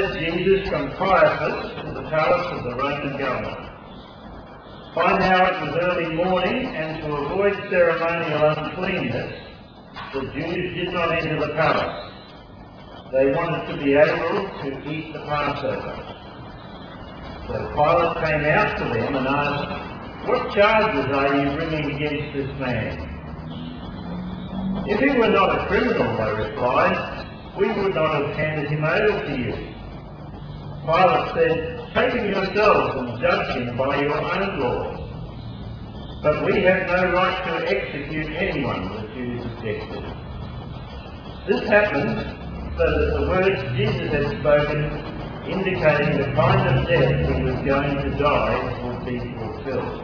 led Jesus from Caiaphas to the palace of the Roman governor. By now it was early morning, and to avoid ceremonial uncleanness, the Jews did not enter the palace. They wanted to be able to eat the Passover. So Pilate came out to them and asked, "What charges are you bringing against this man?" "If he were not a criminal," they replied, "we would not have handed him over to you." Pilate said, "Take him yourselves and judge him by your own laws." "But we have no right to execute anyone," the Jews objected. This happened so that the words Jesus had spoken, indicating the kind of death he was going to die, would be fulfilled.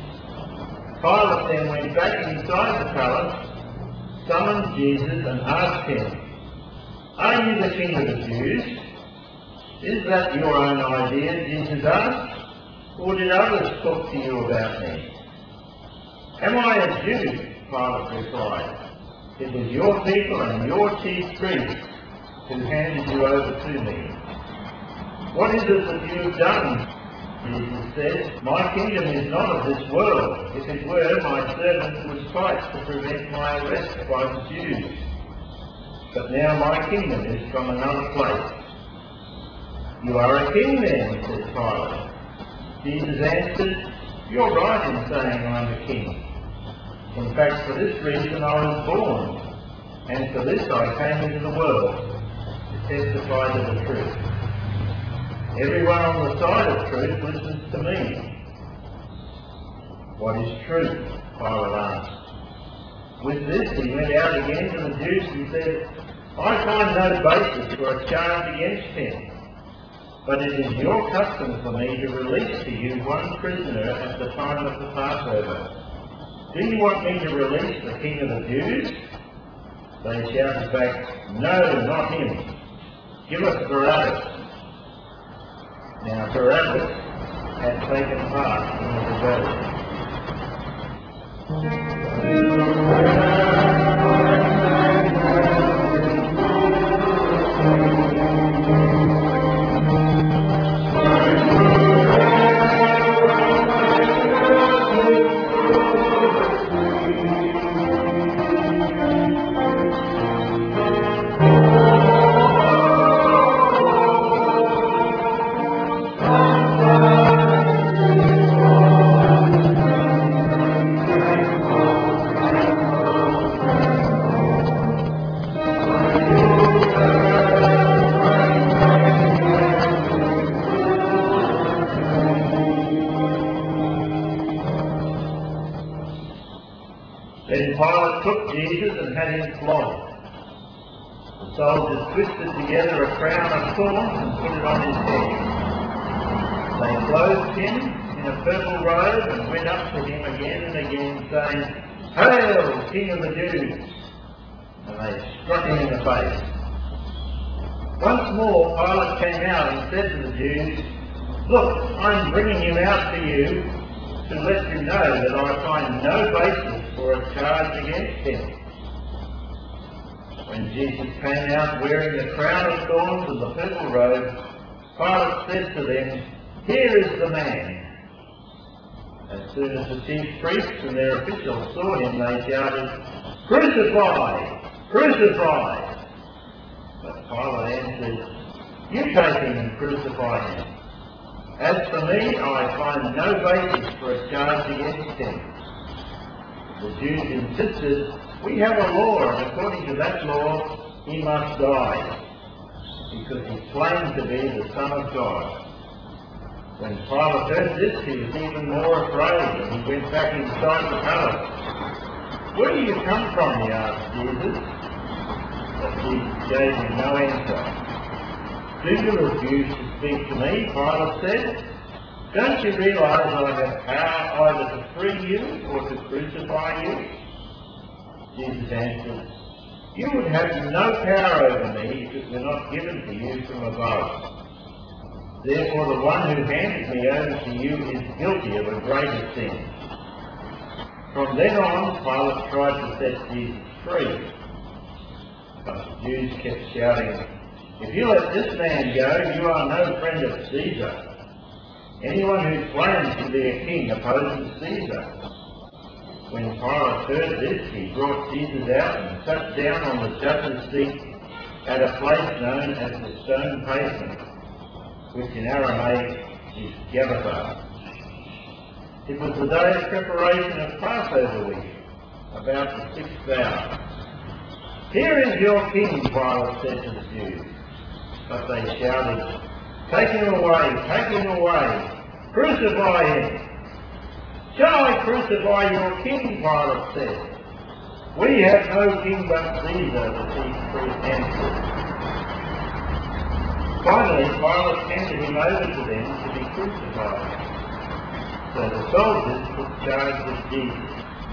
Pilate then went back inside the palace, summoned Jesus and asked him, "Are you the King of the Jews?" "Is that your own idea?" Jesus asked, "or did others talk to you about me?" "Am I a Jew?" Pilate replied. "It was your people and your chief priests who handed you over to me." "What is it that you have done?" Jesus said. "My kingdom is not of this world. If it were, my servants would fight to prevent my arrest by the Jews. But now my kingdom is from another place." "You are a king then," said Pilate. Jesus answered, "You're right in saying I'm a king. In fact, for this reason I was born, and for this I came into the world, to testify to the truth. Everyone on the side of truth listens to me." "What is truth?" Pilate asked. With this he went out again to the Jews and said, "I find no basis for a charge against him. But it is your custom for me to release to you one prisoner at the time of the Passover. Do you want me to release the King of the Jews?" They shouted back, "No, not him. Give us Barabbas." Now Barabbas had taken part in the rebellion. Then Pilate took Jesus and had him flogged. The soldiers twisted together a crown of thorns and put it on his head. They clothed him in a purple robe and went up to him again and again, saying, "Hail, King of the Jews!" And they struck him in the face. Once more Pilate came out and said to the Jews, "Look, I'm bringing him out to you to let you know that I find no basis for a charge against him." When Jesus came out wearing the crown of thorns and the purple robe, Pilate said to them, "Here is the man." As soon as the chief priests and their officials saw him, they shouted, "Crucify! Crucify!" But Pilate answered, "You take him and crucify him. As for me, I find no basis for a charge against him." The Jews insisted, "We have a law, and according to that law, he must die, because he claimed to be the Son of God." When Pilate heard this, he was even more afraid, and he went back inside the palace. "Where do you come from?" he asked Jesus. But Jesus gave him no answer. "Do you refuse to speak to me?" Pilate said. "Don't you realize I have power either to free you or to crucify you?" Jesus answered, "You would have no power over me if it were not given to you from above. Therefore the one who handed me over to you is guilty of a greater sin." From then on, Pilate tried to set Jesus free. But the Jews kept shouting, If you let this man go, you are no friend of Caesar. Anyone who claims to be a king opposes Caesar. When Pilate heard this, he brought Jesus out and sat down on the judge's seat at a place known as the Stone Pavement, which in Aramaic is Gabbatha. It was the day of preparation of Passover week, about the 6th hour. "Here is your king," Pilate said to the Jews. But they shouted, take him away, crucify him." "Shall I crucify your king?" Pilate said. "We have no king but Caesar," the chief priest answered. Finally, Pilate handed him over to them to be crucified. So the soldiers took charge of Jesus.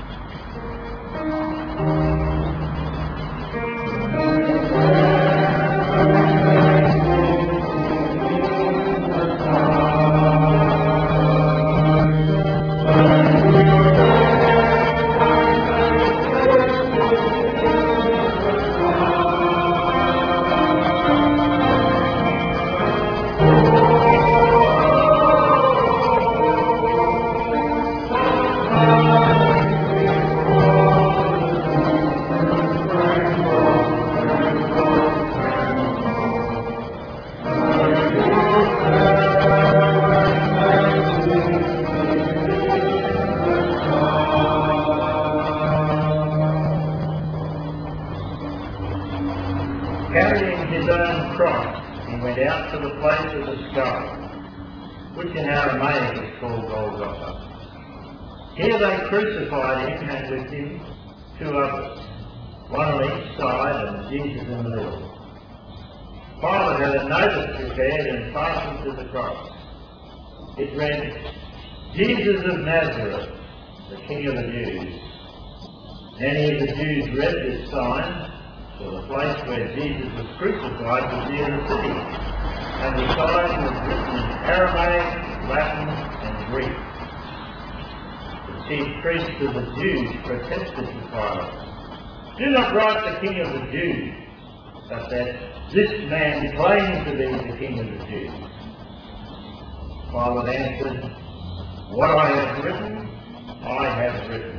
Carrying his own cross, he went out to the place of the skull, which in Aramaic is called Golgotha. Here they crucified him, and with him 2 others, one on each side and Jesus in the middle. Pilate had a notice prepared and fastened to the cross. It read, "Jesus of Nazareth, the King of the Jews." Many of the Jews read this sign, for the place where Jesus was crucified was near the city, and the sign was written in Aramaic, Latin, and Greek. The chief priests of the Jews protested to Pilate, "Do not write the King of the Jews, but that this man claims to be the King of the Jews." Pilate answered, "What I have written, I have written."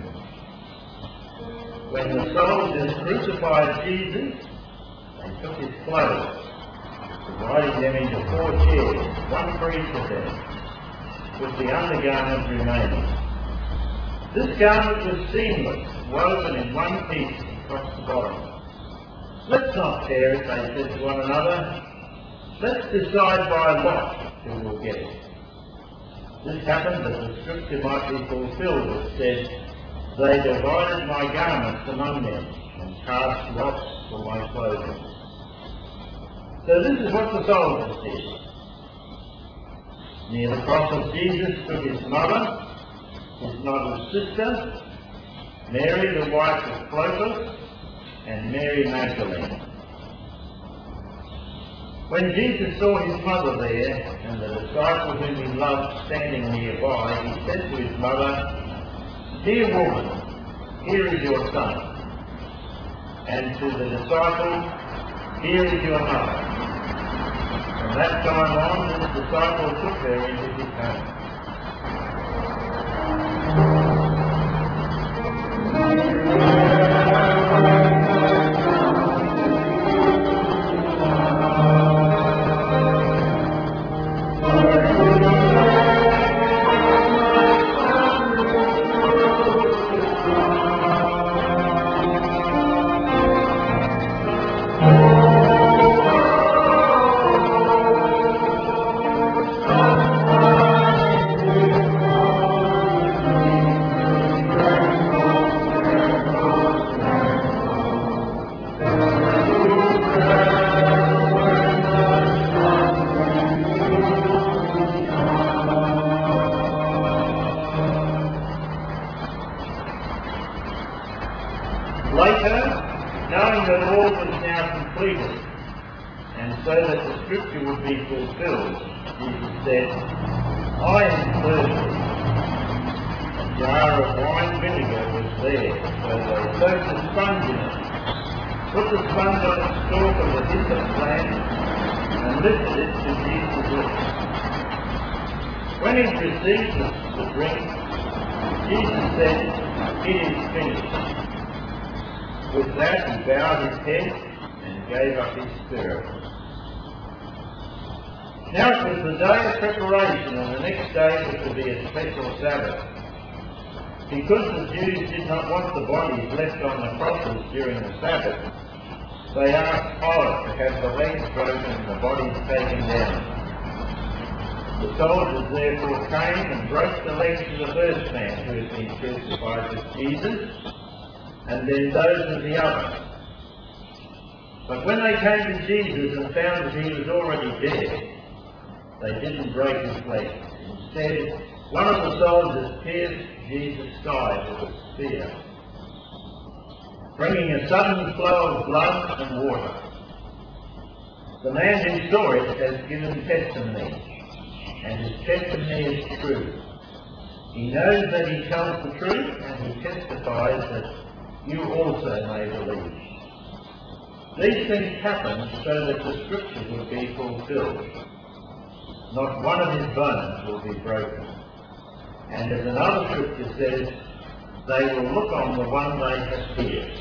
When the soldiers crucified Jesus, they took his clothes, dividing them into 4 chairs, one for each of them, with the undergarment remaining. This garment was seamless, woven in one piece across the bottom. "Let's not tear it," they said to one another. "Let's decide by lot who will get it." This happened that the scripture might be fulfilled, which said, "They divided my garments among them and cast lots for my clothing." So this is what the soldiers did. Near the cross of Jesus stood his mother, his mother's sister, Mary the wife of Clopas, and Mary Magdalene. When Jesus saw his mother there, and the disciple whom he loved standing nearby, he said to his mother, "Dear woman, here is your son." And to the disciple, "Here is your mother." From that time on, this disciple took her into his home. Later, knowing that all was now completed, and so that the scripture would be fulfilled, Jesus said, "I am thirsty." A jar of wine vinegar was there, so they soaked a sponge in it, put the sponge on its stalk of the hyssop plant, and lifted it to Jesus' lips. When he received the drink, Jesus said, "It is finished." With that he bowed his head and gave up his spirit. Now it was the day of preparation, and the next day was to be a special Sabbath. Because the Jews did not want the bodies left on the crosses during the Sabbath, they asked Pilate to have the legs broken and the bodies taken down. The soldiers therefore came and broke the legs of the first man who had been crucified with Jesus, and then those of the other. But when they came to Jesus and found that he was already dead, they didn't break his legs. Instead, one of the soldiers pierced Jesus' side with a spear, bringing a sudden flow of blood and water. The man who saw it has given testimony, and his testimony is true. He knows that he tells the truth, and he testifies that you also may believe. These things happened so that the scripture would be fulfilled. Not one of his bones will be broken. And as another scripture says, they will look on the one they have pierced.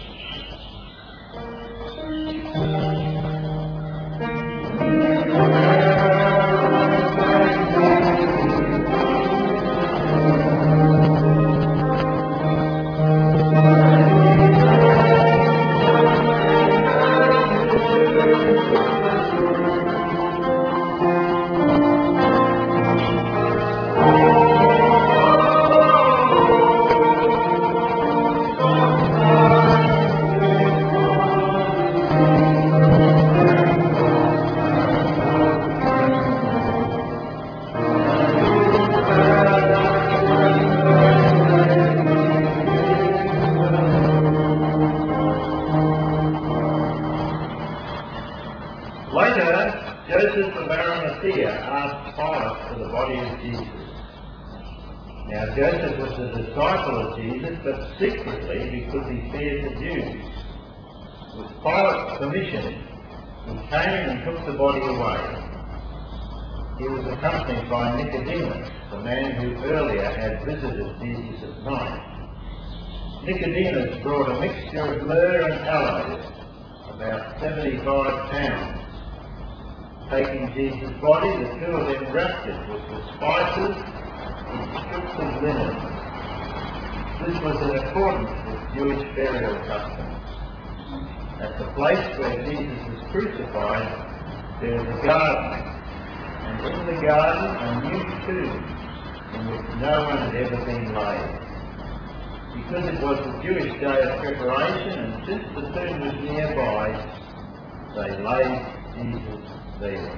Joseph of Arimathea asked Pilate for the body of Jesus. Now Joseph was a disciple of Jesus, but secretly because he feared the Jews. With Pilate's permission, he came and took the body away. He was accompanied by Nicodemus, the man who earlier had visited Jesus at night. Nicodemus brought a mixture of myrrh and aloes, about 75 pounds. Taking Jesus' body, the two of them wrapped it with the spices and strips of linen. This was in accordance with Jewish burial custom. At the place where Jesus was crucified, there was a garden, and in the garden a new tomb in which no one had ever been laid. Because it was the Jewish day of preparation, and since the tomb was nearby, they laid Jesus there.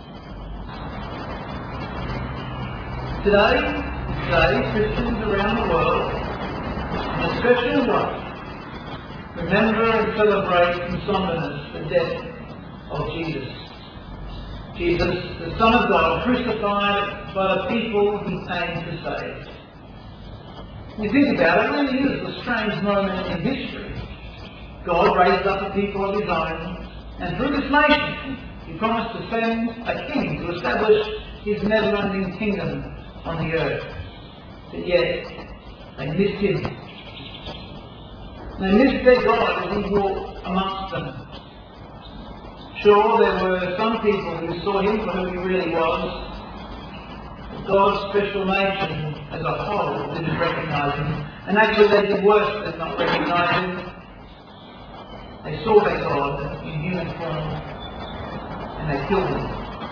Today, Christians around the world, in a special way, remember and celebrate in somberness the death of Jesus. Jesus, the Son of God, crucified by the people he came to save. When you think about it, it really is a strange moment in history. God raised up a people of his own, and through this nation, he promised to send a king to establish his never-ending kingdom on the earth. But yet, they missed him. They missed their God as he walked amongst them. Sure, there were some people who saw him for who he really was, but God's special nation as a whole didn't recognise him. And actually they did worse than not recognise him. They saw their God in human form, and they killed him.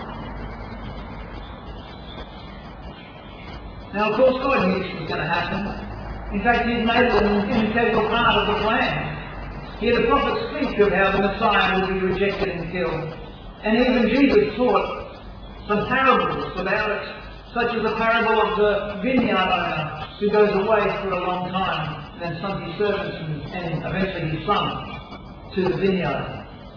Now, of course, God knew this was going to happen. In fact, He'd made it an integral part of the plan. He had the prophet speak of how the Messiah would be rejected and killed. And even Jesus taught some parables about it, such as the parable of the vineyard owner who goes away for a long time, and then sends his servants and eventually his son to the vineyard.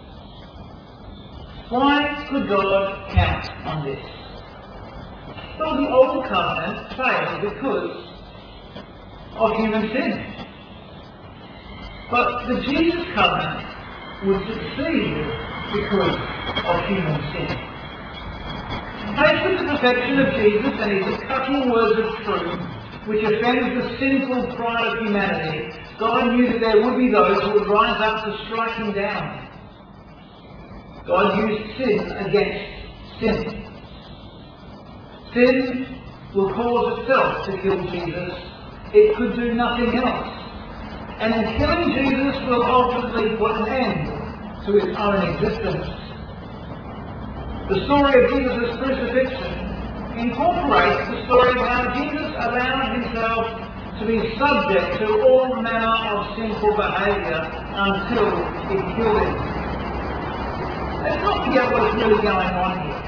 Why could God count on this? Well, the Old Covenant failed because of human sin. But the Jesus Covenant would succeed because of human sin. tasted the perfection of Jesus and his cutting words of truth, which offends the sinful pride of humanity, God knew that there would be those who would rise up to strike him down. God used sin against sin. Sin will cause itself to kill Jesus. It could do nothing else. And in killing Jesus will ultimately put an end to its own existence. The story of Jesus' crucifixion incorporates the story of how Jesus allowed himself to be subject to all manner of sinful behaviour until it killed him. Let's not forget what is really going on here.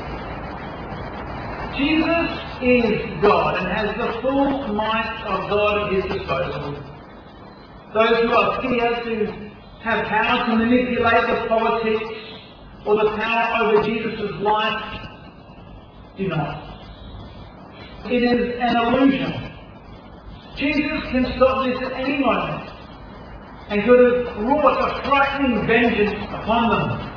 Jesus is God and has the full might of God at his disposal. Those who appear to have power to manipulate the politics or the power over Jesus' life do not. It is an illusion. Jesus can stop this at any moment and could have wrought a frightening vengeance upon them.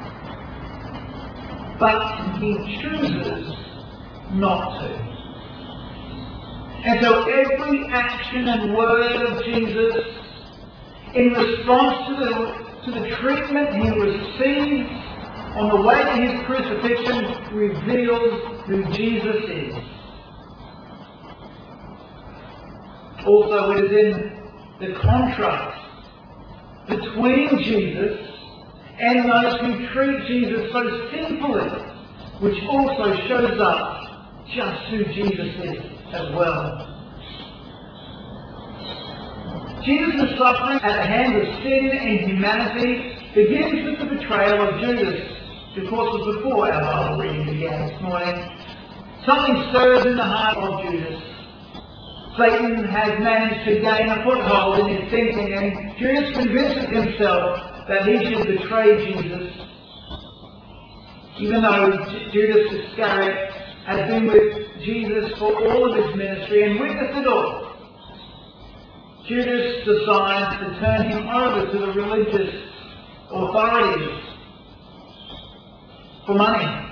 But he chooses not to. And so every action and word of Jesus in response to the treatment he received on the way to his crucifixion reveals who Jesus is. Also, it is in the contrast between Jesus and those who treat Jesus so sinfully, which also shows up just who Jesus is as well. Jesus' suffering at the hands of sin and humanity begins with the betrayal of Judas, which of course was before our Bible reading began this morning. Something stirs in the heart of Judas. Satan has managed to gain a foothold in his thinking, and Judas convinces himself that he should betray Jesus, even though Judas Iscariot has been with Jesus for all of his ministry and witnessed it all. Judas decides to turn him over to the religious authorities for money.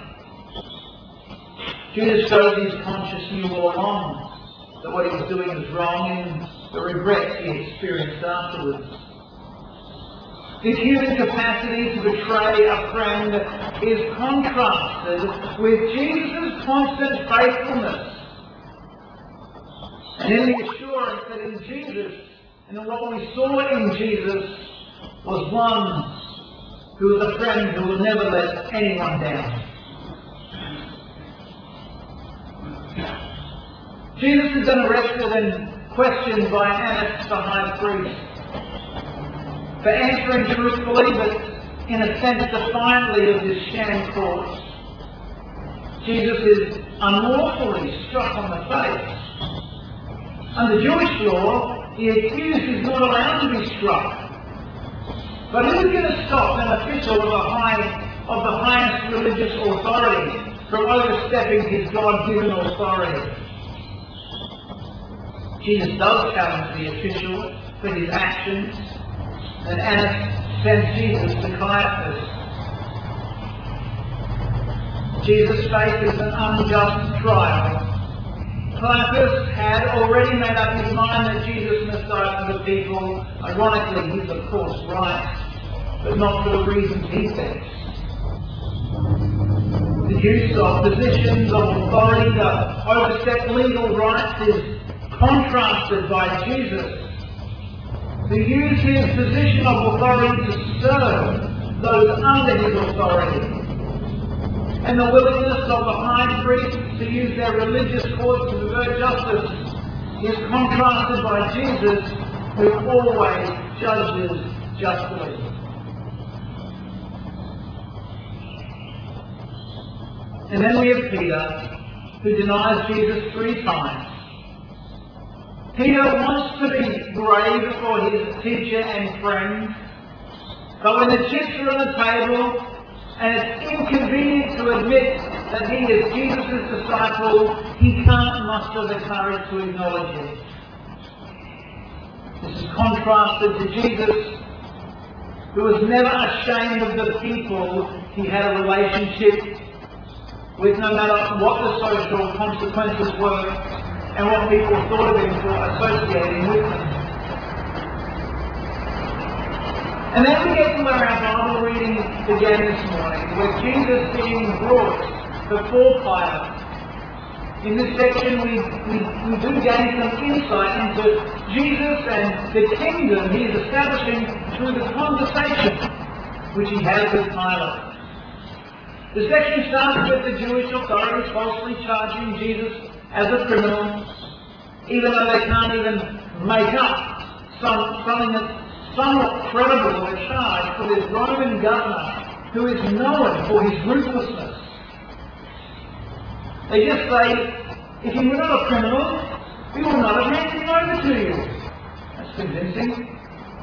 Judas shows his conscience knew all along that what he was doing was wrong, and the regrets he experienced afterwards. His human capacity to betray a friend is contrasted with Jesus' constant faithfulness. And in the assurance that in Jesus, and what we saw in Jesus, was one who was a friend who will never let anyone down. Jesus has been arrested and questioned by Annas the high priest for answering truthfully, but in a sense defiantly of his sham court. Jesus is unlawfully struck on the face. Under Jewish law, the accused is not allowed to be struck. But who is going to stop an official of the highest religious authority from overstepping his God-given authority? Jesus does challenge the official for his actions, and Annas sends Jesus to Caiaphas. Jesus faces an unjust trial. Caiaphas had already made up his mind that Jesus must die for the people. Ironically, he's of course right, but not for the reasons he thinks. The use of positions of authority to overstep legal rights is contrasted by Jesus, who used his position of authority to serve those under his authority. And the willingness of the high priests to use their religious courts to avert justice is contrasted by Jesus, who always judges justly. And then we have Peter, who denies Jesus 3 times. Peter wants to be brave for his teacher and friend, but when the chips are on the table and it's inconvenient to admit that he is Jesus' disciple, he can't muster the courage to acknowledge it. This is contrasted to Jesus, who was never ashamed of the people he had a relationship with no matter what the social consequences were and what people thought of him for associating with them. And then we get to where our Bible reading began this morning, where Jesus being brought before Pilate. In this section we do gain some insight into Jesus and the kingdom he is establishing through the conversation which he has with Pilate. The section starts with the Jewish authorities falsely charging Jesus as a criminal, even though they can't even make up something that's somewhat credible of a charge for this Roman governor who is known for his ruthlessness. They just say, if you were not a criminal, we would not have handed him over to you. That's convincing.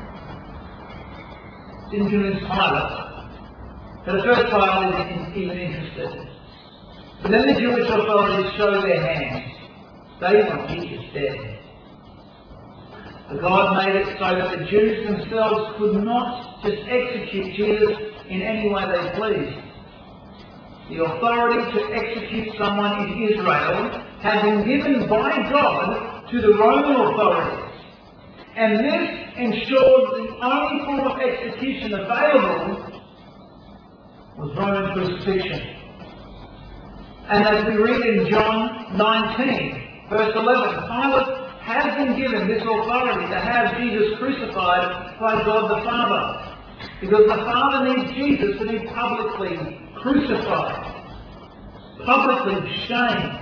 Didn't convince Pilate. But at first Pilate isn't even interested. But then the Jewish authorities show their hand. They want Jesus dead. But God made it so that the Jews themselves could not just execute Jesus in any way they pleased. The authority to execute someone in Israel had been given by God to the Roman authorities. And this ensured the only form of execution available was Roman crucifixion. And as we read in John 19, verse 11, Pilate has been given this authority to have Jesus crucified by God the Father, because the Father needs Jesus to be publicly crucified, publicly shamed.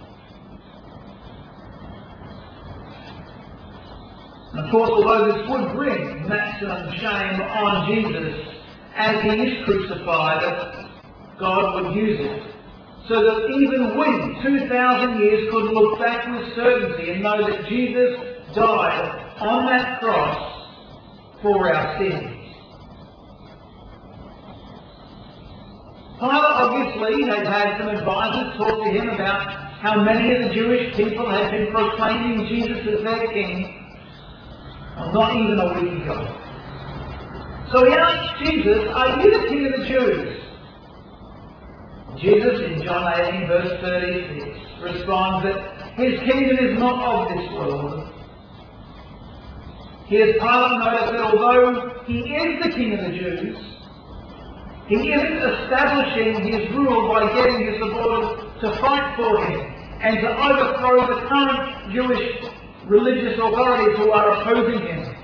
And of course, although this would bring maximum shame on Jesus as he is crucified, God would use it so that even we, 2,000 years, could look back with certainty and know that Jesus died on that cross for our sins. Pilate obviously has had some advisors talk to him about how many of the Jewish people had been proclaiming Jesus as their king, not even a week ago. So he asked Jesus, "Are you the king of the Jews?" Jesus, in John 18, verse 36, responds that his kingdom is not of this world. Here's Pilate notice that although he is the king of the Jews, he isn't establishing his rule by getting his supporters to fight for him and to overthrow the current Jewish religious authorities who are opposing him.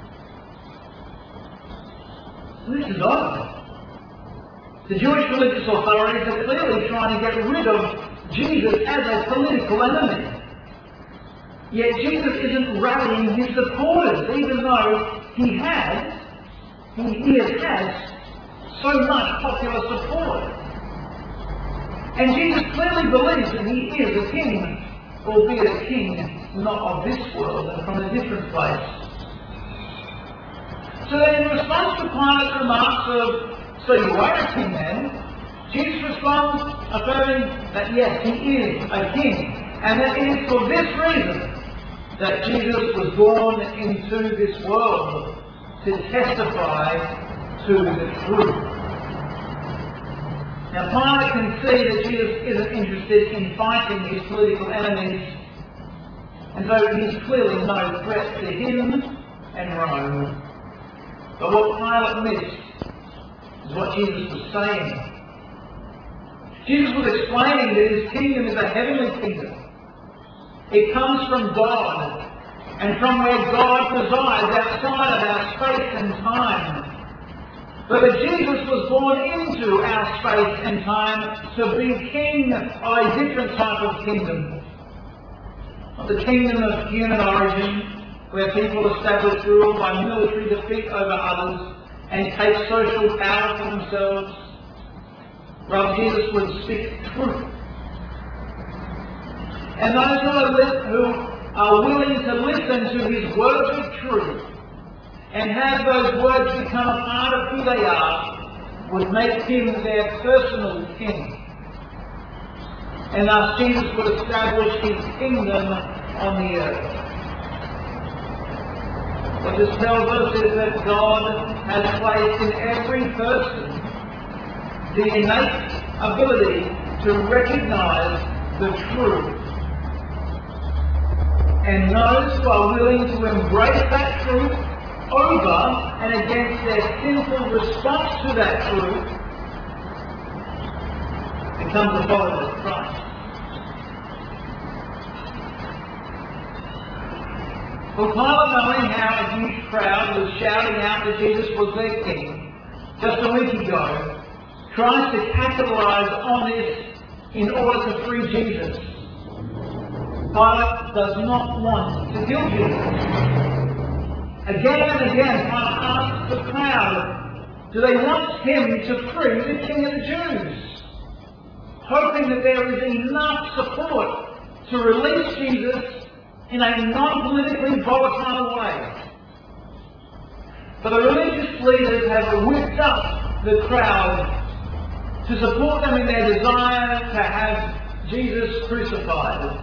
This is odd. The Jewish religious authorities are clearly trying to get rid of Jesus as a political enemy. Yet Jesus isn't rallying his supporters, even though he has so much popular support. And Jesus clearly believes that he is a king, albeit a king not of this world and from a different place. So then in response to Pilate's remarks of, "So you are a king then?" Jesus responds affirming that yes, he is a king, and that it is for this reason that Jesus was born into this world, to testify to the truth. Now Pilate can see that Jesus isn't interested in fighting his political enemies, and so he's clearly no threat to him and Rome. But what Pilate missed is what Jesus was saying. Jesus was explaining that his kingdom is a heavenly kingdom. It comes from God, and from where God resides outside of our space and time. But that Jesus was born into our space and time to be king of a different type of kingdom. Not the kingdom of human origin, where people establish rule by military defeat over others and take social power for themselves. Rather, Jesus would speak truth. And those who are willing to listen to his words of truth and have those words become a part of who they are would make him their personal king. And thus Jesus would establish his kingdom on the earth. What this tells us is that God has placed in every person the innate ability to recognize the truth. And those who are willing to embrace that truth over and against their sinful response to that truth become the followers of Christ. Well, Pilate, knowing how a huge crowd was shouting out that Jesus was their king just a week ago, tries to capitalize on this in order to free Jesus. Pilate does not want to kill Jesus. Again and again, Pilate asks the crowd, do they want him to free the King of the Jews? Hoping that there is enough support to release Jesus in a non-politically volatile way. But the religious leaders have whipped up the crowd to support them in their desire to have Jesus crucified.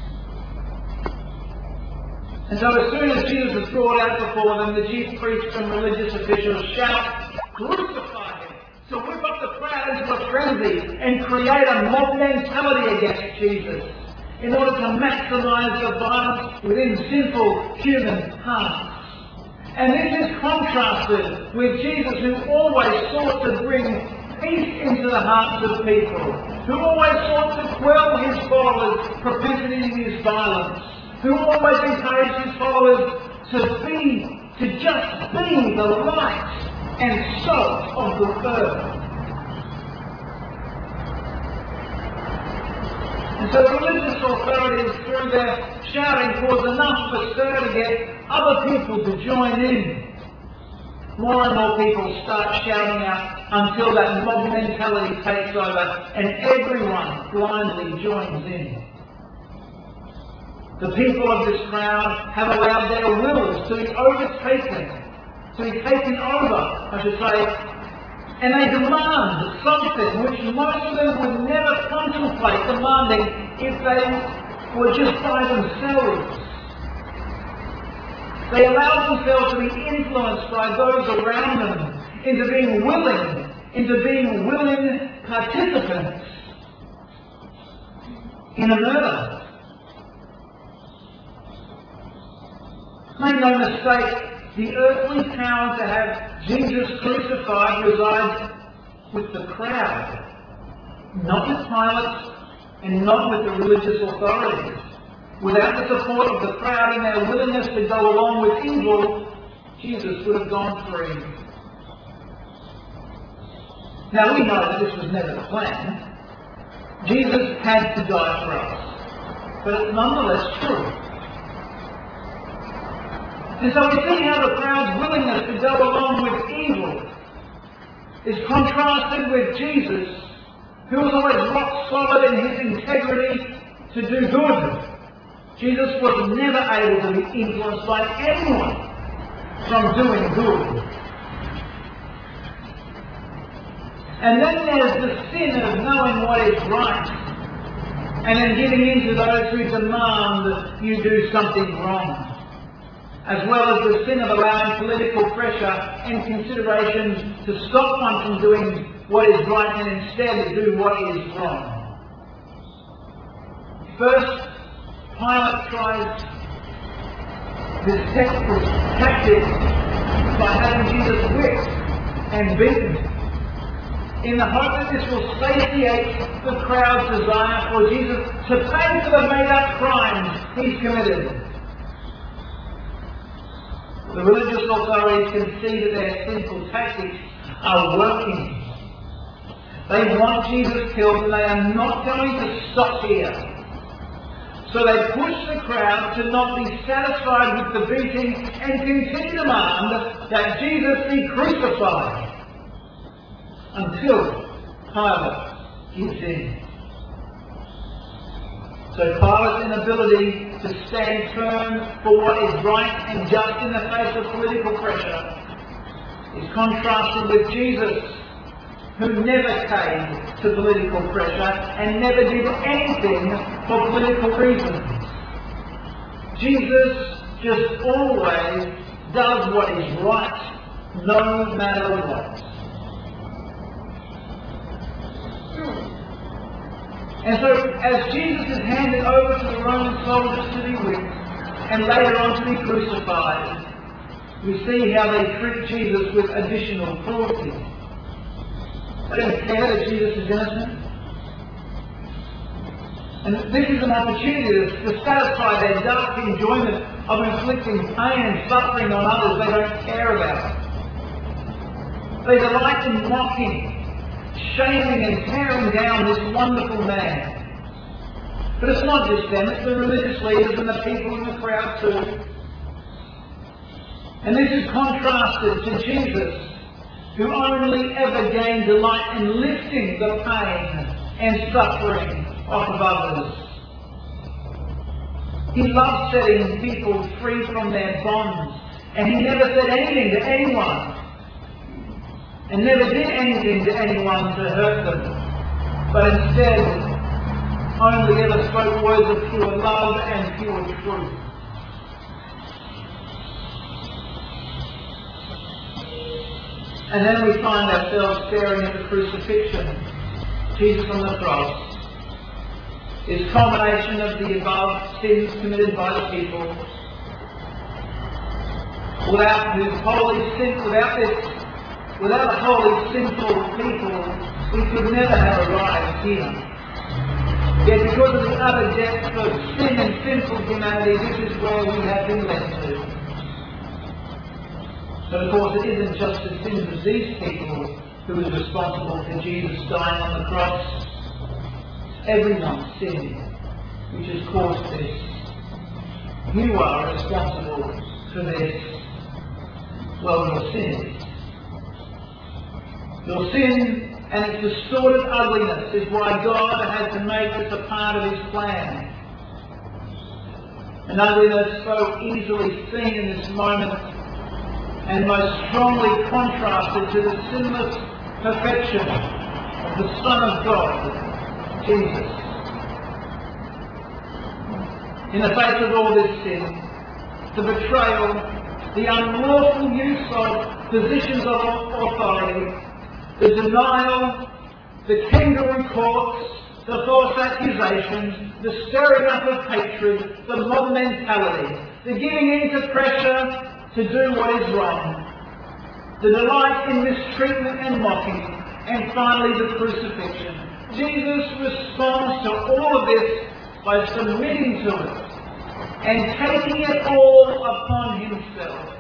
And so as soon as Jesus is brought out before them, the chief priests and religious officials shout, "Crucify him!" to whip up the crowd into a frenzy and create a mob mentality against Jesus in order to maximize the violence within sinful human hearts. And this is contrasted with Jesus, who always sought to bring peace into the hearts of people, who always sought to quell his followers' propensity to use violence, who always encouraged his followers to just be the light and salt of the earth. And so the religious authorities, through their shouting, cause enough of a stir to get other people to join in. More and more people start shouting out until that mob mentality takes over and everyone blindly joins in. The people of this crowd have allowed their wills to be overtaken, to be taken over, I should say, and they demand something which most of them would never contemplate demanding if they were just by themselves. They allow themselves to be influenced by those around them into being willing participants in a murder. Make no mistake, the earthly power to have Jesus crucified resides with the crowd, not with Pilate and not with the religious authorities. Without the support of the crowd and their willingness to go along with evil, Jesus would have gone free. Now we know that this was never the plan. Jesus had to die for us, but it's nonetheless true. And so we see how the crowd's willingness to go along with evil is contrasted with Jesus, who was always rock solid in his integrity to do good. Jesus was never able to be influenced by anyone from doing good. And then there's the sin of knowing what is right and then giving in to those who demand that you do something wrong, as well as the sin of allowing political pressure and consideration to stop one from doing what is right and instead do what is wrong. First, Pilate tries this tactic by having Jesus whipped and beaten, in the hope that this will satiate the crowd's desire for Jesus to pay for the made-up crimes he's committed. The religious authorities can see that their sinful tactics are working. They want Jesus killed and they are not going to stop here. So they push the crowd to not be satisfied with the beating and continue to demand that Jesus be crucified until Pilate gives in. So Pilate's inability to stand firm for what is right and just in the face of political pressure is contrasted with Jesus, who never caved to political pressure and never did anything for political reasons. Jesus just always does what is right, no matter what. And so, as Jesus is handed over to the Roman soldiers to be whipped, and later on to be crucified, we see how they treat Jesus with additional cruelty. They don't care that Jesus is innocent. And this is an opportunity to satisfy their dark enjoyment of inflicting pain and suffering on others they don't care about. They delight in mocking, shaming and tearing down this wonderful man. But it's not just them, it's the religious leaders and the people in the crowd too. And this is contrasted to Jesus, who only ever gained delight in lifting the pain and suffering off of others. He loved setting people free from their bonds, and he never said anything to anyone, and never did anything to anyone to hurt them, but instead only ever spoke words of pure love and pure truth. And then we find ourselves staring at the crucifixion. Jesus on the cross is culmination of the above sins committed by the people. Without a holy, sinful people, we could never have arrived here. Yet because of the utter depth of sin and sinful humanity, this is where we have been led to. But of course, it isn't just the sins of these people who is responsible for Jesus dying on the cross. Everyone's sin which has caused this. You are responsible for this. Well, your sin. Your sin and its distorted ugliness is why God had to make this a part of his plan. An ugliness so easily seen in this moment and most strongly contrasted to the sinless perfection of the Son of God, Jesus. In the face of all this sin, the betrayal, the unlawful use of positions of authority, the denial, the kangaroo courts, the false accusations, the stirring up of hatred, the mob mentality, the giving in to pressure to do what is wrong, the delight in mistreatment and mocking, and finally the crucifixion. Jesus responds to all of this by submitting to it and taking it all upon himself.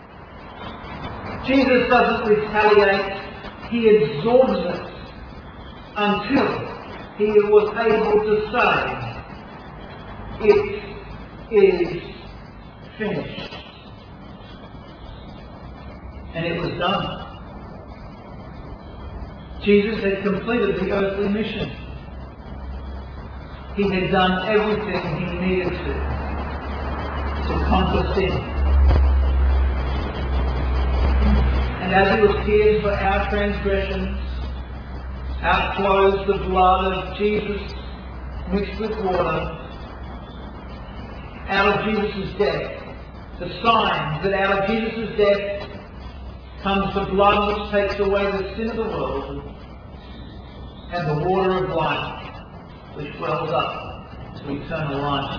Jesus doesn't retaliate, he absorbs it until he was able to say, "It is finished." And it was done. Jesus had completed the earthly mission. He had done everything he needed to conquer sin. And as he was pierced for our transgressions, out flows the blood of Jesus mixed with water. Out of Jesus' death, the sign that out of Jesus' death comes the blood which takes away the sin of the world, and the water of life which wells up to eternal life.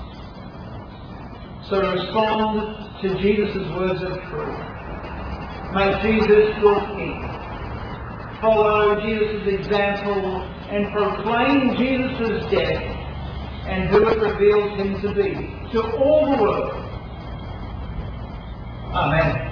So respond to Jesus' words of truth. Make Jesus your King. Follow Jesus' example and proclaim Jesus' death and who it reveals him to be to all the world. Amen.